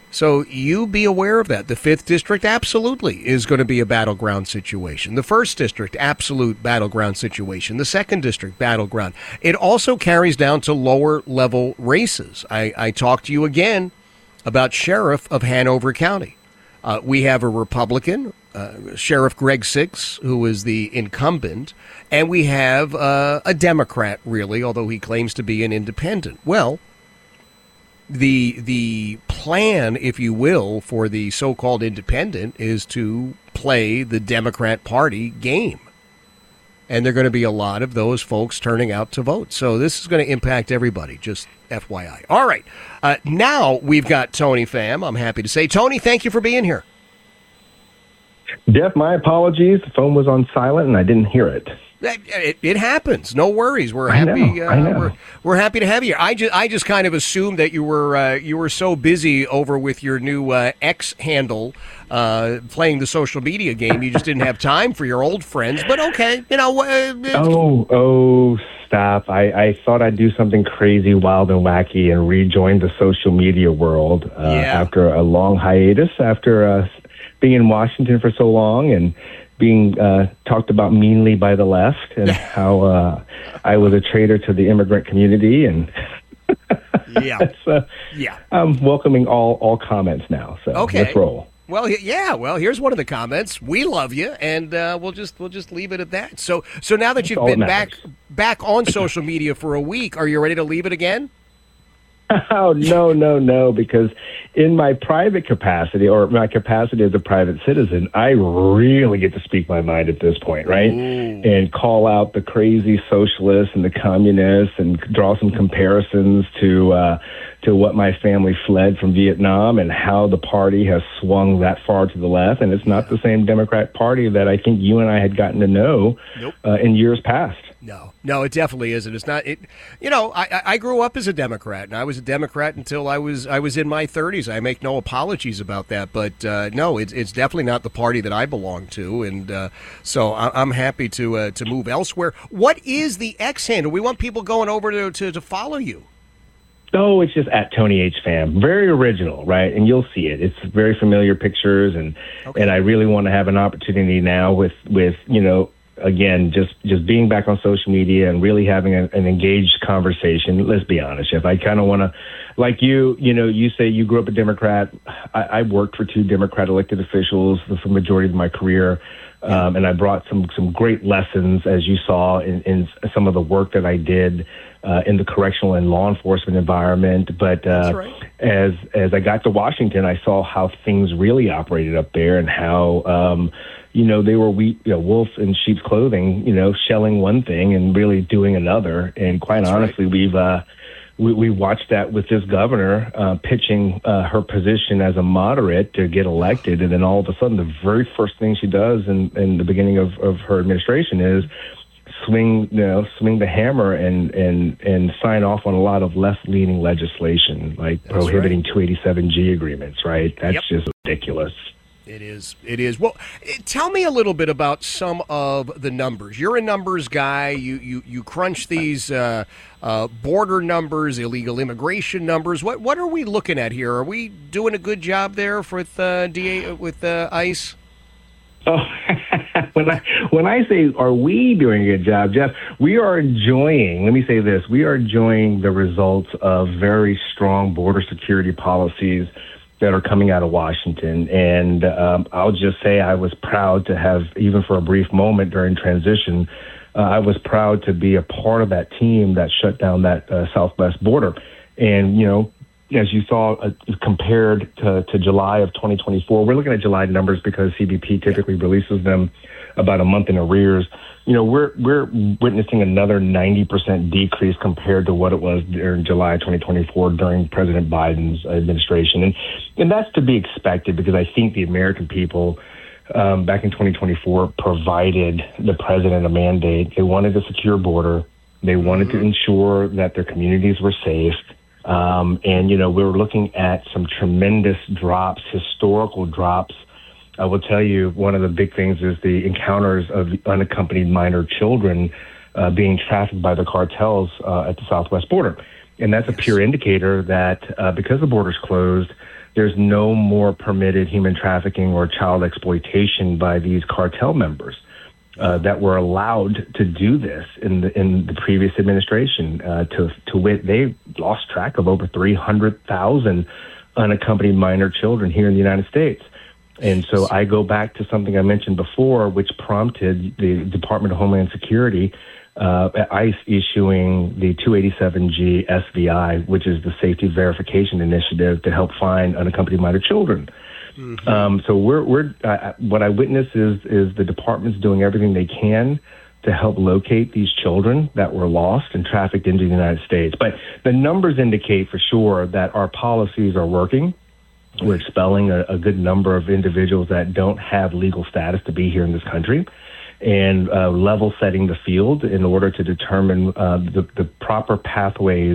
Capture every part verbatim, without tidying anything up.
So you be aware of that. The fifth District absolutely is going to be a battleground situation. The first District, absolute battleground situation. The second District, battleground. It also carries down to lower level races. I, I talked to you again about Sheriff of Hanover County. Uh, we have a Republican, uh, Sheriff Greg Six, who is the incumbent, and we have uh, a Democrat, really, although he claims to be an independent. Well, The the plan, if you will, for the so-called independent is to play the Democrat Party game. And there are going to be a lot of those folks turning out to vote. So this is going to impact everybody, just F Y I. All right. Uh, now we've got Tony Pham, I'm happy to say. Tony, thank you for being here. Jeff, my apologies. The phone was on silent and I didn't hear it. It, it happens. No worries. We're I happy. know, Uh, I know. we're we're happy to have you. I just I just kind of assumed that you were uh, you were so busy over with your new uh, X handle, uh, playing the social media game. You just didn't have time for your old friends. But okay, you know. Uh, Oh, oh, stop! I, I thought I'd do something crazy, wild, and wacky, and rejoin the social media world uh, Yeah. after a long hiatus, after uh, being in Washington for so long, and being uh, talked about meanly by the left, and how uh, I was a traitor to the immigrant community, and yeah, so yeah. I'm welcoming all all comments now. So Okay. let's roll. Well, y- yeah. Well, here's one of the comments. We love you, and uh, we'll just we'll just leave it at that. So so now that you've all that been back matters. back on social media for a week, are you ready to leave it again? Oh, no, no, no, because in my private capacity or my capacity as a private citizen, I really get to speak my mind at this point, right? Ooh. And call out the crazy socialists and the communists and draw some comparisons to uh, to what my family fled from Vietnam and how the party has swung that far to the left. And it's not the same Democrat Party that I think you and I had gotten to know Nope. uh, in years past. No, no, it definitely isn't. It's not. It, you know, I, I- I grew up as a Democrat, and I was a Democrat until I was I was in my thirties. I make no apologies about that, but uh, no, it's it's definitely not the party that I belong to, and uh, so I, I'm happy to uh, to move elsewhere. What is the X handle? We want people going over to to, to follow you. Oh, it's just at Tony H. Pham. Very original, right? And you'll see it. It's very familiar pictures, and Okay. and I really want to have an opportunity now with with you know. Again, just, just being back on social media and really having a, an engaged conversation. Let's be honest, Jeff. I kind of want to, like you, you know, you say you grew up a Democrat. I, I worked for two Democrat elected officials for the majority of my career, um, and I brought some some great lessons, as you saw, in, in some of the work that I did uh, in the correctional and law enforcement environment. But uh, That's right. as as I got to Washington, I saw how things really operated up there and how. Um, You know, they were we, you know, wolves in sheep's clothing, you know, shelling one thing and really doing another. And quite That's honestly, right. we've uh, we, we watched that with this governor uh, pitching uh, her position as a moderate to get elected. And then all of a sudden, the very first thing she does in, in the beginning of, of her administration is swing, you know, swing the hammer and, and, and sign off on a lot of left-leaning legislation, like That's prohibiting two eighty-seven G agreements, right? That's Yep. just ridiculous. It is. It is. Well, eh, tell me a little bit about some of the numbers. You're a numbers guy. You you, you crunch these uh, uh, border numbers, illegal immigration numbers. What what are we looking at here? Are we doing a good job there with uh, D A with uh, ICE? Oh, when I when I say are we doing a good job, Jeff, we are enjoying. Let me say this: we are enjoying the results of very strong border security policies that are coming out of Washington. And um, I'll just say I was proud to have, even for a brief moment during transition, uh, I was proud to be a part of that team that shut down that uh, southwest border. And, you know, as you saw, uh, compared to, to July of twenty twenty-four, we're looking at July numbers because C B P typically releases them about a month in arrears. You know, we're we're witnessing another ninety percent decrease compared to what it was during July twenty twenty-four during President Biden's administration. And and that's to be expected because I think the American people um, back in twenty twenty-four provided the president a mandate. They wanted a secure border. They wanted mm-hmm. to ensure that their communities were safe. Um, and, you know, we were looking at some tremendous drops, historical drops. I will tell you, one of the big things is the encounters of unaccompanied minor children uh, being trafficked by the cartels uh, at the southwest border. And that's a pure indicator that uh, because the border's closed, there's no more permitted human trafficking or child exploitation by these cartel members uh, that were allowed to do this in the in the previous administration. Uh, to to wit, they lost track of over three hundred thousand unaccompanied minor children here in the United States. And so I go back to something I mentioned before, which prompted the Department of Homeland Security, uh, ICE issuing the two eighty-seven G S V I, which is the Safety Verification Initiative to help find unaccompanied minor children. Mm-hmm. Um, so we're, we're uh, what I witness is is the department's doing everything they can to help locate these children that were lost and trafficked into the United States. But the numbers indicate for sure that our policies are working. We're expelling a, a good number of individuals that don't have legal status to be here in this country, and uh, level setting the field in order to determine uh, the, the proper pathways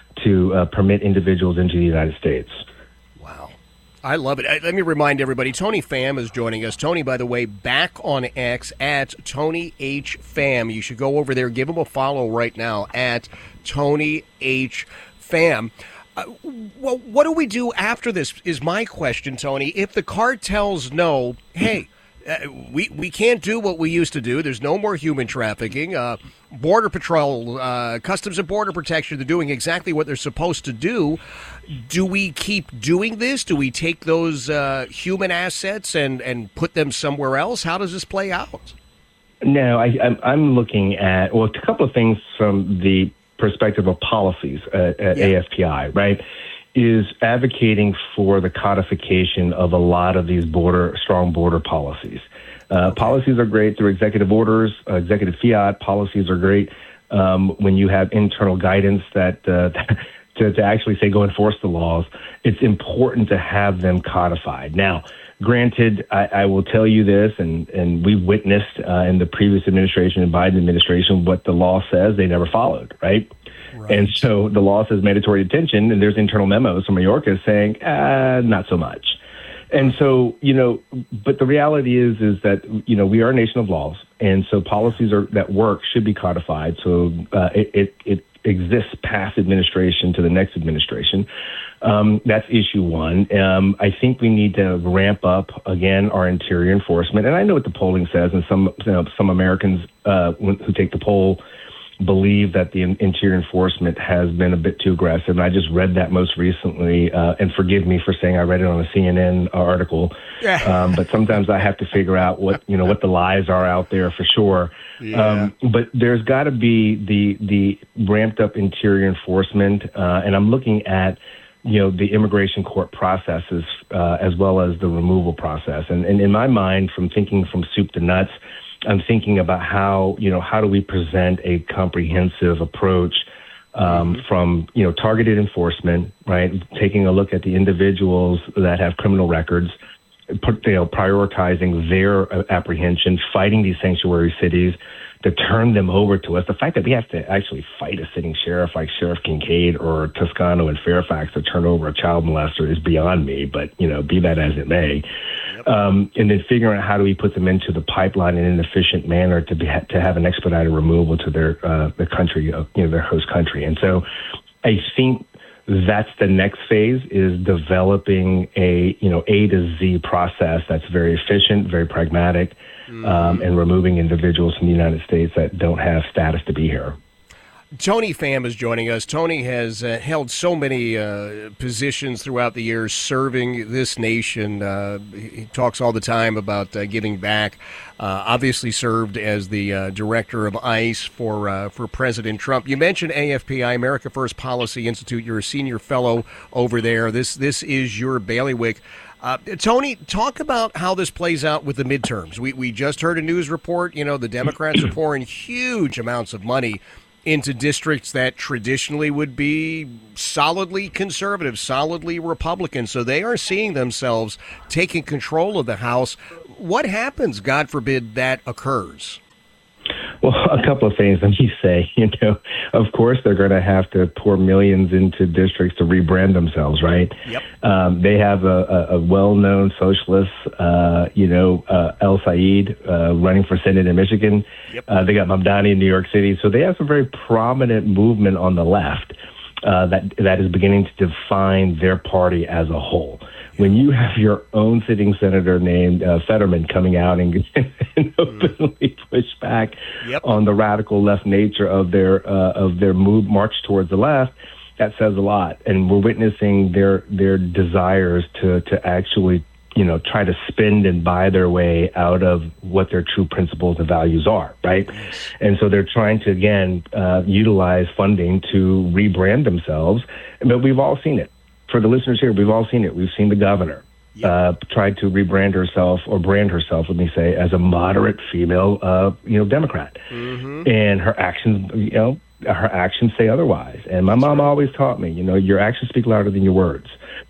to uh, permit individuals into the United States. Wow. I love it. Let me remind everybody, Tony Pham is joining us. Tony, by the way, back on X at Tony H. Pham. You should go over there, give him a follow right now at Tony H. Pham. Uh, well, what do we do after this is my question, Tony. If the cartels know, hey, uh, we, we can't do what we used to do. There's no more human trafficking. Uh, Border Patrol, uh, Customs and Border Protection, they're doing exactly what they're supposed to do. Do we keep doing this? Do we take those uh, human assets and, and put them somewhere else? How does this play out? No, I, I'm, I'm looking at, well, a couple of things from the perspective of policies at, at yeah. A F P I, right, is advocating for the codification of a lot of these border, strong border policies. Uh, okay. Policies are great through executive orders, uh, executive fiat. Policies are great um, when you have internal guidance that uh, to, to actually say go enforce the laws. It's important to have them codified. Now, granted, I, I will tell you this, and, and we witnessed uh, in the previous administration and Biden administration what the law says they never followed, right? right? And so the law says mandatory detention, and there's internal memos from Mayorkas saying, uh, not so much. And so, you know, but the reality is, is that, you know, we are a nation of laws, and so policies are that work should be codified. So uh, it, it, it exists past administration to the next administration. Um, that's issue one. Um, I think we need to ramp up, again, our interior enforcement. And I know what the polling says, and some you know, some Americans uh, who take the poll believe that the interior enforcement has been a bit too aggressive. And I just read that most recently, uh, and forgive me for saying I read it on a C N N article. um, but sometimes I have to figure out what, you know, what the lies are out there for sure. Yeah. Um, but there's got to be the, the ramped up interior enforcement. Uh, and I'm looking at, you know, the immigration court processes, uh, as well as the removal process. And, and in my mind, from thinking from soup to nuts, I'm thinking about how, you know, how do we present a comprehensive approach um, mm-hmm. from, you know, targeted enforcement, right? Taking a look at the individuals that have criminal records, put, you know, prioritizing their uh, apprehension, fighting these sanctuary cities, to turn them over to us. The fact that we have to actually fight a sitting sheriff like Sheriff Kincaid or Toscano and Fairfax to turn over a child molester is beyond me, but, you know, be that as it may. Yep. Um, and then figuring out how do we put them into the pipeline in an efficient manner to be, to have an expedited removal to their uh, the country, of, you know, their host country. And so I think that's the next phase, is developing a, you know, A to Z process that's very efficient, very pragmatic, mm-hmm. um, and removing individuals from the United States that don't have status to be here. Tony Pham is joining us. Tony has uh, held so many uh, positions throughout the years serving this nation. Uh, he talks all the time about uh, giving back. Uh, obviously served as the uh, director of ICE for uh, for President Trump. You mentioned A F P I, America First Policy Institute. You're a senior fellow over there. This, this is your bailiwick. Uh, Tony, talk about how this plays out with the midterms. We, we just heard a news report. You know, the Democrats are pouring huge amounts of money into districts that traditionally would be solidly conservative, solidly Republican. So they are seeing themselves taking control of the House. What happens, God forbid, that occurs? Well, a couple of things. Let me say, you know, of course, they're going to have to pour millions into districts to rebrand themselves, right? Yep. Um, they have a, a, a well-known socialist, uh, you know, uh, El Said uh, running for Senate in Michigan. Yep. Uh, they got Mamdani in New York City. So they have a very prominent movement on the left uh, that that is beginning to define their party as a whole. When you have your own sitting senator named uh, Fetterman coming out and, and openly push back yep. on the radical left nature of their uh, of their move march towards the left, that says a lot. And we're witnessing their their desires to to actually, you know, try to spend and buy their way out of what their true principles and values are, right? Yes. And so they're trying to, again, uh, utilize funding to rebrand themselves. But we've all seen it. For the listeners here, we've all seen it. We've seen the governor yep. uh, try to rebrand herself or brand herself, let me say, as a moderate female, uh, you know, Democrat. Mm-hmm. And her actions, you know, her actions say otherwise. And my That's mom right. always taught me, you know, your actions speak louder than your words.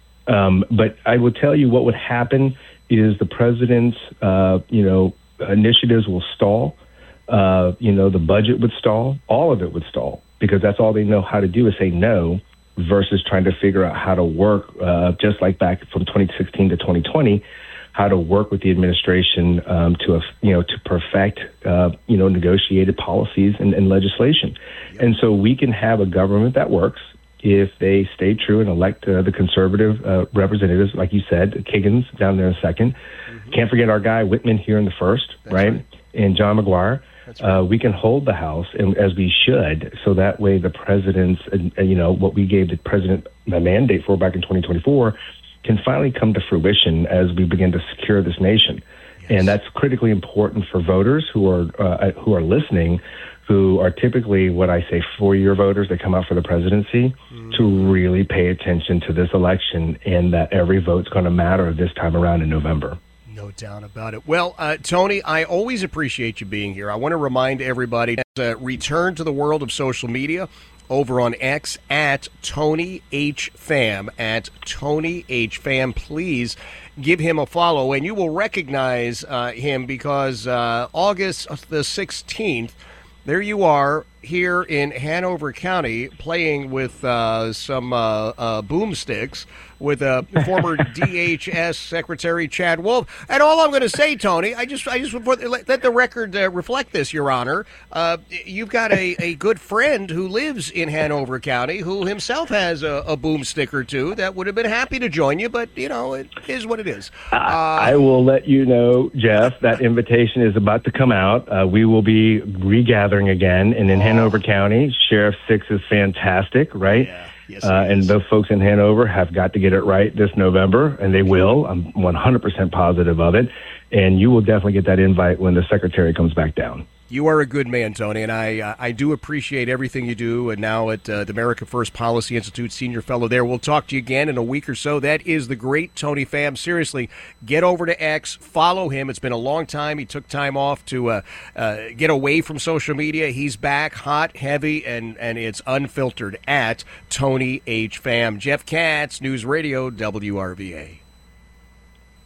Um, but I will tell you what would happen is the president's, uh, you know, initiatives will stall. Uh, you know, the budget would stall. All of it would stall because that's all they know how to do is say no versus trying to figure out how to work, uh, just like back from twenty sixteen to twenty twenty, how to work with the administration um, to, uh, you know, to perfect, uh, you know, negotiated policies and, and legislation. Yep. And so we can have a government that works if they stay true and elect uh, the conservative uh, representatives, like you said, Kiggins down there in second. Mm-hmm. Can't forget our guy Whitman here in the first, right? right? And John McGuire. Right. Uh, we can hold the House, and as we should, so that way the president's, uh, you know, what we gave the president a mandate for back in twenty twenty-four can finally come to fruition as we begin to secure this nation. Yes. And that's critically important for voters who are uh, who are listening, who are typically what I say four-year voters that come out for the presidency, mm. to really pay attention to this election and that every vote's going to matter this time around in November. No doubt about it. Well, uh, Tony, I always appreciate you being here. I want to remind everybody to uh, return to the world of social media over on X at Tony H. Pham, at Tony H. Pham. Please give him a follow, and you will recognize uh, him because uh, August the sixteenth, there you are here in Hanover County playing with uh, some uh, uh, boomsticks with uh, former D H S Secretary Chad Wolf. And all I'm going to say, Tony, I just I just let, let the record uh, reflect this, Your Honor. Uh, you've got a, a good friend who lives in Hanover County who himself has a, a boomstick or two that would have been happy to join you, but, you know, it is what it is. Uh, I will let you know, Jeff, that invitation is about to come out. Uh, we will be regathering again, and in oh. Hanover County, Sheriff Six is fantastic, right? Yeah. Yes, uh, and those folks in Hanover have got to get it right this November, and they will. I'm one hundred percent positive of it. And you will definitely get that invite when the secretary comes back down. You are a good man, Tony, and I uh, I do appreciate everything you do. And now at uh, the America First Policy Institute, senior fellow there. We'll talk to you again in a week or so. That is the great Tony Pham. Seriously, get over to X, follow him. It's been a long time. He took time off to uh, uh, get away from social media. He's back, hot, heavy, and, and it's unfiltered at Tony H. Pham. Jeff Katz, News Radio, W R V A.